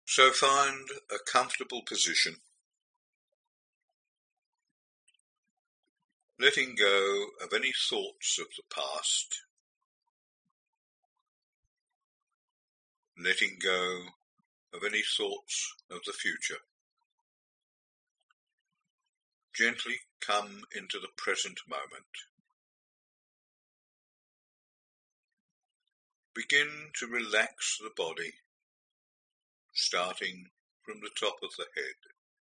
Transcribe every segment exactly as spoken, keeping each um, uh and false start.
So find a comfortable position, letting go of any thoughts of the past, letting go of any thoughts of the future. Gently come into the present moment. Begin to relax the body, starting from the top of the head.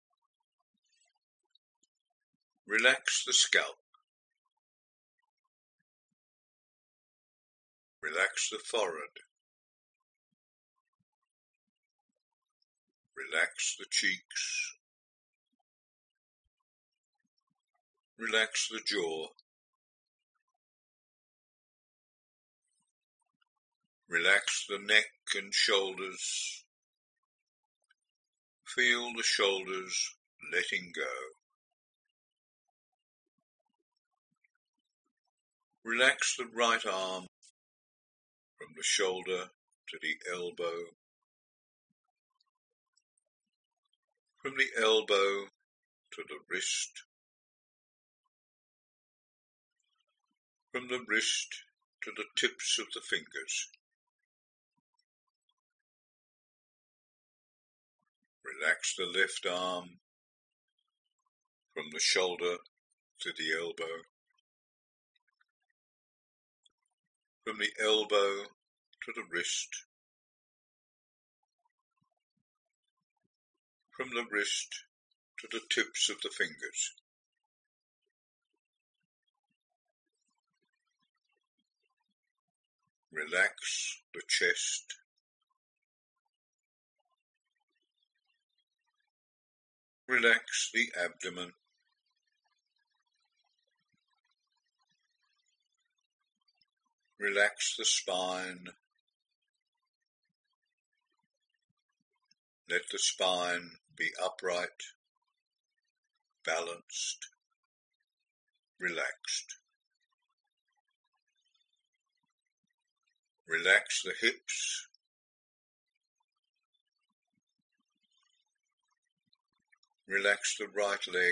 Relax the scalp. Relax the forehead. Relax the cheeks. Relax the jaw. Relax the neck and shoulders. Feel the shoulders letting go. Relax the right arm from the shoulder to the elbow, from the elbow to the wrist, from the wrist to the tips of the fingers. Relax the left arm from the shoulder to the elbow, from the elbow to the wrist, from the wrist to the tips of the fingers. Relax the chest. Relax the abdomen. Relax the spine. Let the spine be upright, balanced, relaxed. Relax the hips. Relax the right leg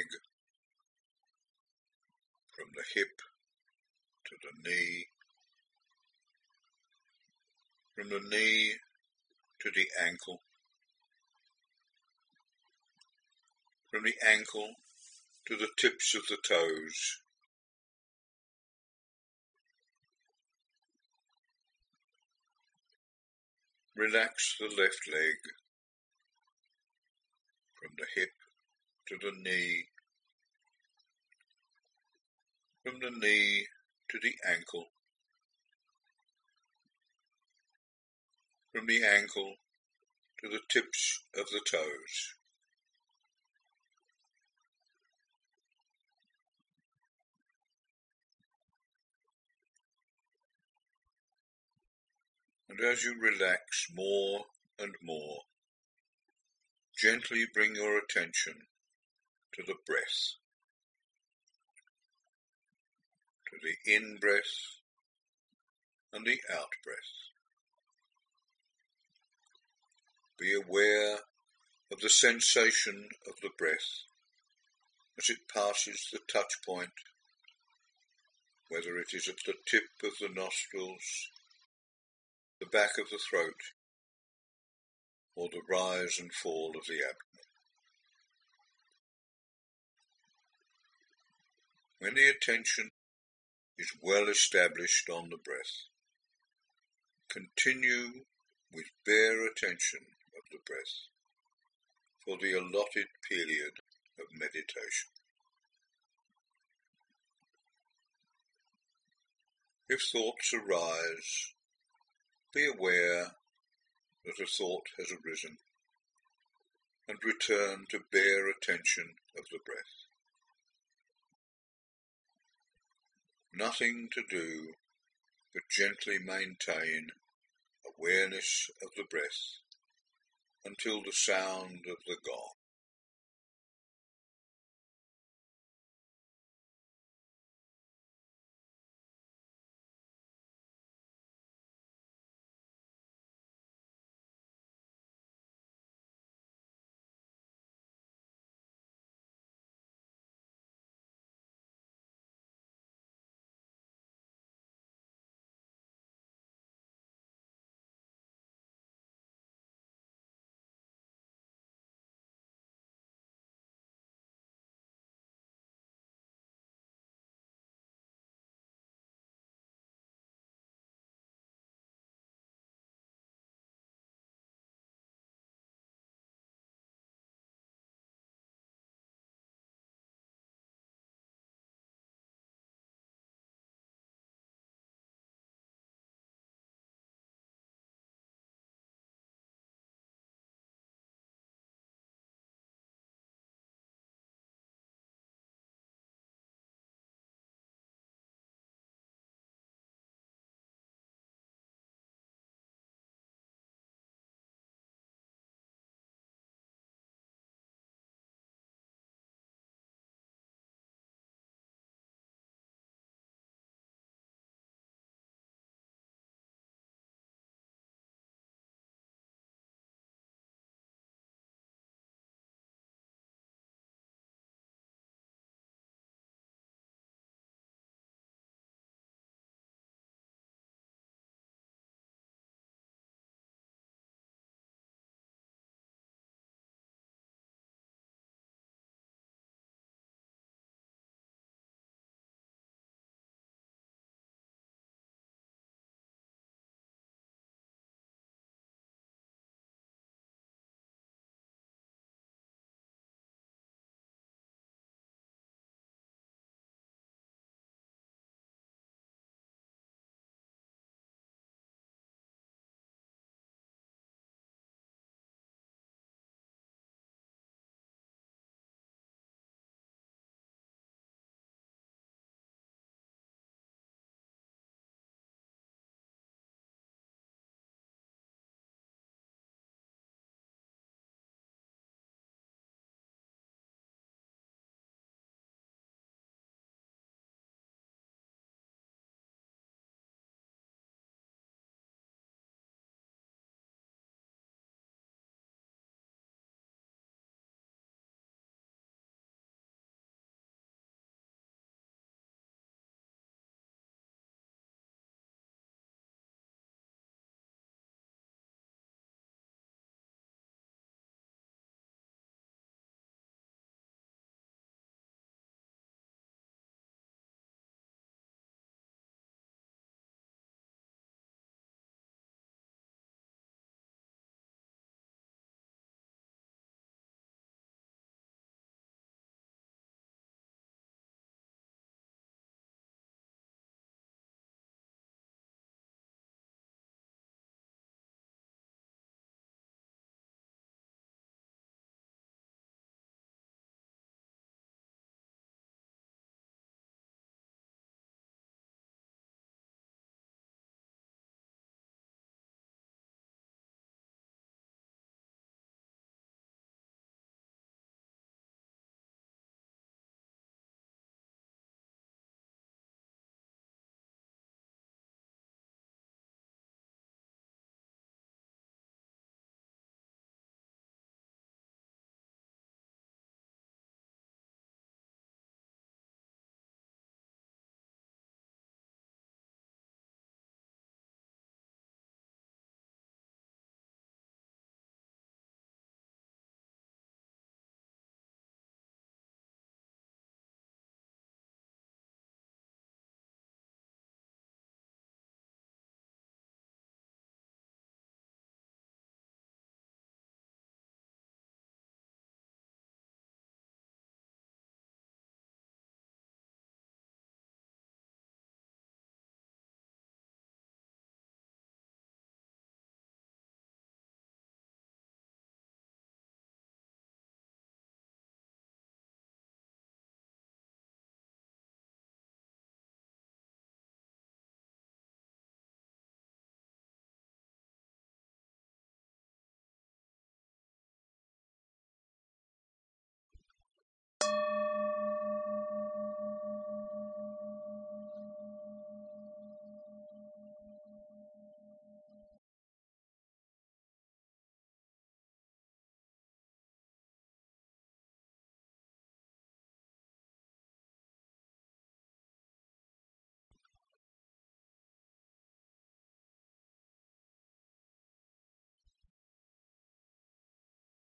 from the hip to the knee, from the knee to the ankle, from the ankle to the tips of the toes. Relax the left leg from the hip to the knee, from the knee to the ankle, from the ankle to the tips of the toes. And as you relax more and more, gently bring your attention to the breath, to the in-breath and the out-breath. Be aware of the sensation of the breath as it passes the touch point, whether it is at the tip of the nostrils, the back of the throat, or the rise and fall of the abdomen. When the attention is well established on the breath, continue with bare attention of the breath for the allotted period of meditation. If thoughts arise, be aware that a thought has arisen and return to bare attention of the breath. Nothing to do but gently maintain awareness of the breath until the sound of the gong.